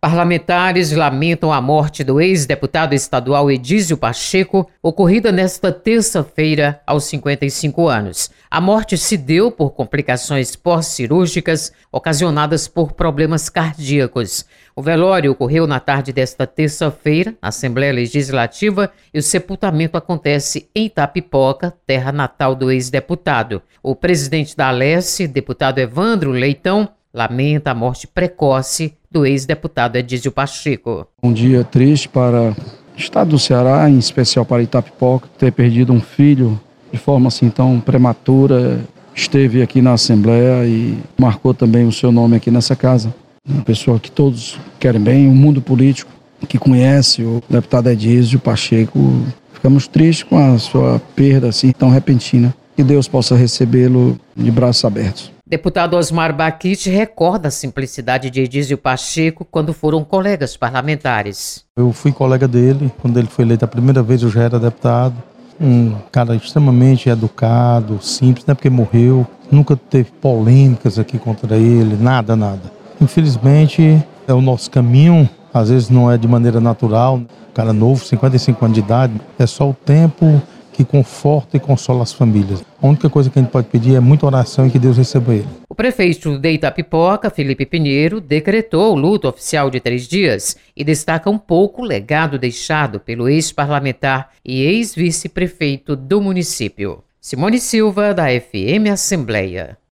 Parlamentares lamentam a morte do ex-deputado estadual Edísio Pacheco, ocorrida nesta terça-feira, aos 55 anos. A morte se deu por complicações pós-cirúrgicas ocasionadas por problemas cardíacos. O velório ocorreu na tarde desta terça-feira, na Assembleia Legislativa, e o sepultamento acontece em Itapipoca, terra natal do ex-deputado. O presidente da Alesse, deputado Evandro Leitão, lamenta a morte precoce do ex-deputado Edísio Pacheco. Um dia triste para o estado do Ceará, em especial para Itapipoca, ter perdido um filho de forma assim tão prematura. Esteve aqui na Assembleia e marcou também o seu nome aqui nessa casa. Uma pessoa que todos querem bem, o mundo político que conhece o deputado Edísio Pacheco. Ficamos tristes com a sua perda assim tão repentina. Que Deus possa recebê-lo de braços abertos. Deputado Osmar Baquite recorda a simplicidade de Edísio Pacheco quando foram colegas parlamentares. Eu fui colega dele, quando ele foi eleito a primeira vez eu já era deputado. Um cara extremamente educado, simples, não é porque morreu. Nunca teve polêmicas aqui contra ele, nada. Infelizmente é o nosso caminho, às vezes não é de maneira natural. Um cara novo, 55 anos de idade, é só o tempo que conforta e consola as famílias. A única coisa que a gente pode pedir é muita oração e que Deus receba ele. O prefeito de Itapipoca, Felipe Pinheiro, decretou o luto oficial de 3 dias e destaca um pouco o legado deixado pelo ex-parlamentar e ex-vice-prefeito do município. Simone Silva, da FM Assembleia.